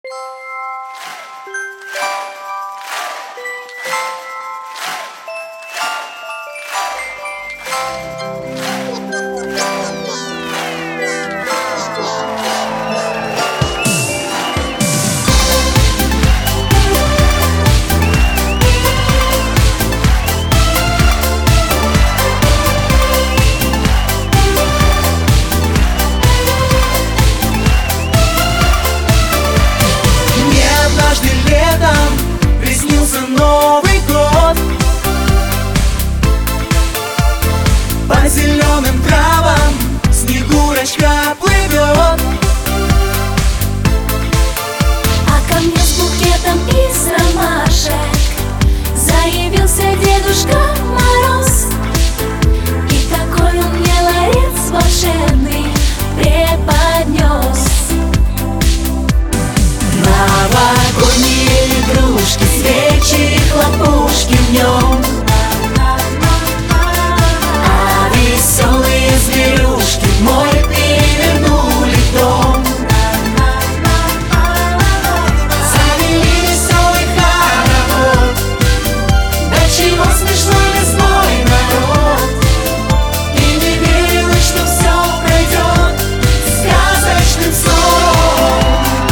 Новый год. По зеленым травам Снегурочка плывет. А ко мне с букетом из ромашек заявился Дедушка Мороз. И такой он мне ларец волшебный преподнес. Новогодние игрушки, свечи, хлопушки в нем. А веселые зверюшки в море перевернули дом. Завели веселый хоровод. Да чего смешной весной народ. И не верилось, что все пройдет сказочным сном.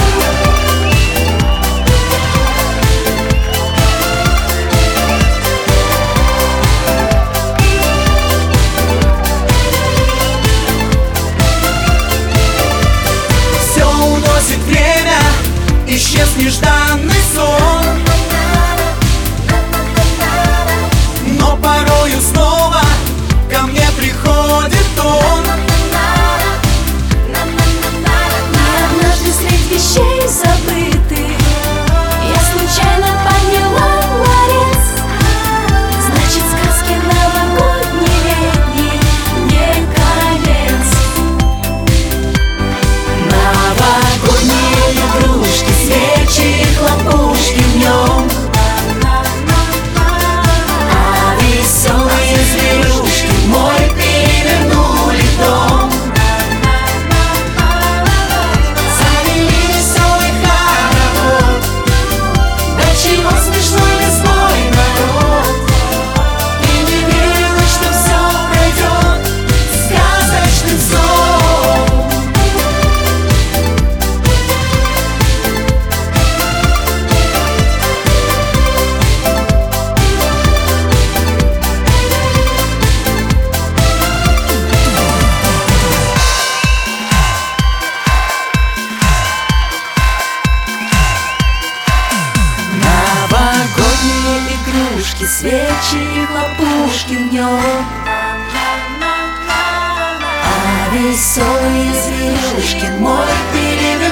Время, исчез нежданный сон. Но порою снова ко мне приходит он. И однажды средь вещей забытых я случайно подняла ларец. Значит, сказки новогодней летней не конец. Новогодние игрушки, свечи, хлопушки в нем. А веселые зверюшки в море перевернули дом. Завели веселый хоровод. Да чего смешной весной народ. И не верилось, что все пройдет сказочным сном. Новогодние игрушки, свечи и хлопушки в нем. А веселые зверюшки мой перевернули.